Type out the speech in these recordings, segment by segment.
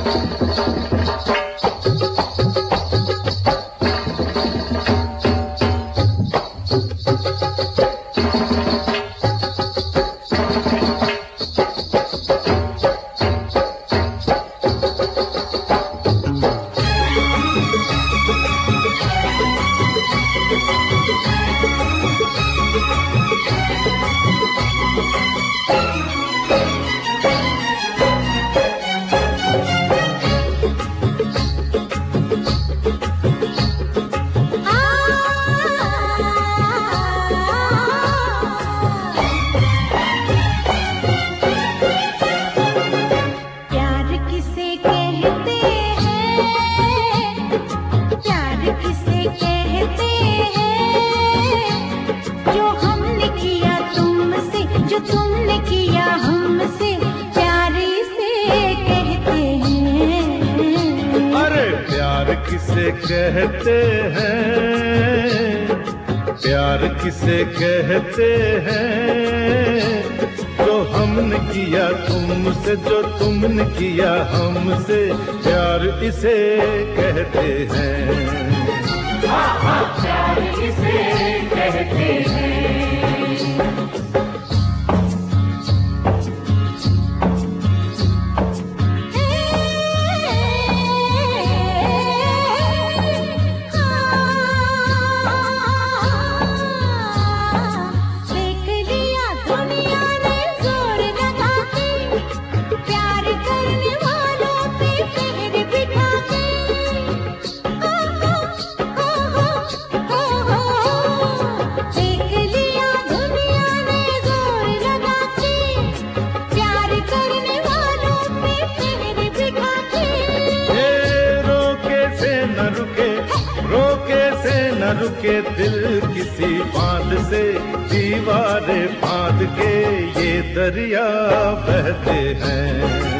कहते हैं, प्यार किसे कहते हैं, जो हमने किया तुमसे, जो तुमने किया हमसे, प्यार इसे कहते हैं। प्यार किसे कहते हैं। रुके दिल किसी बांध से, दीवारें बांध के ये दरिया बहते हैं।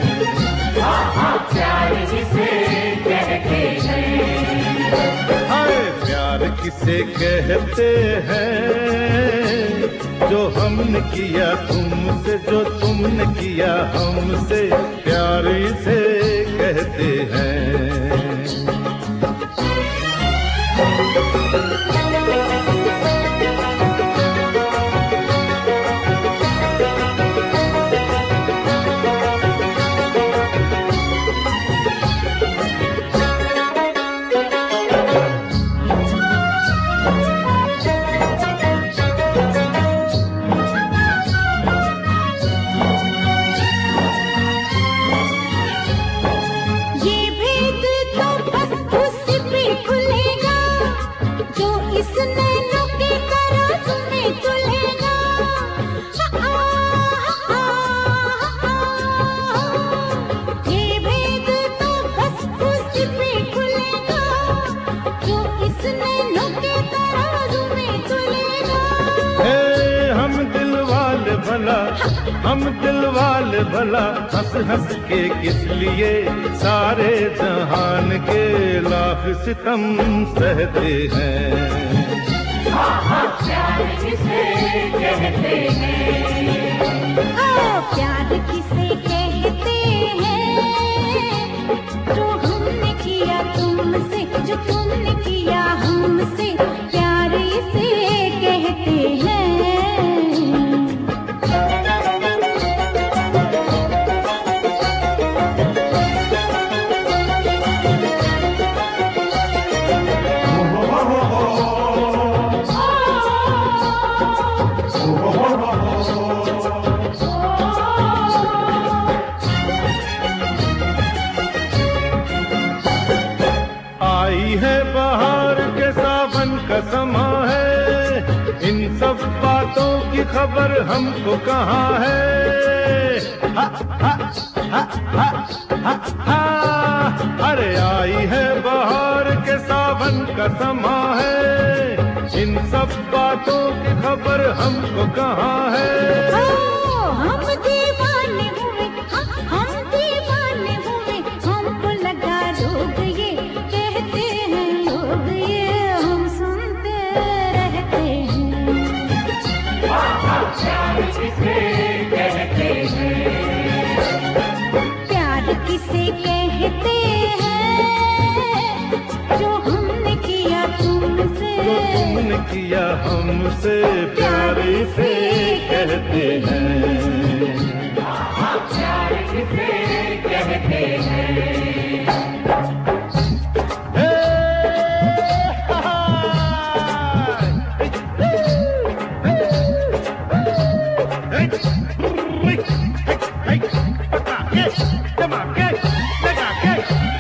प्यार किसे कहते हैं। हाय प्यार किसे कहते हैं, जो हमने किया तुमसे, जो तुमने किया हमसे, प्यार इसे कहते हैं। हम दिल वाले भला हंस हंस के किस लिए सारे जहान के लाख सितम सहते हैं। प्यार किसे कहते हैं। प्यार किसे कहते हैं, जो हमने किया तुमसे, जो तुमने किया हमसे, प्यार इसे कहते हैं। आई है बहार के सावन का समा है, इन सब बातों की खबर हमको कहाँ है। हा, हा, हा, हा, हा, हा। अरे आई है बहार के सावन का समा है, इन सब बातों की खबर हमको कहाँ है। हम दीवाने हुए, हम दीवाने हुए, हमको लगा रोग ये कहते हैं लोग, ये हम सुनते रहते हैं। प्यार किसे कहते हैं। प्यार किसे कहते हमसे प्यार इसे कहते हैं। प्यार किसे कहते हैं। Hey!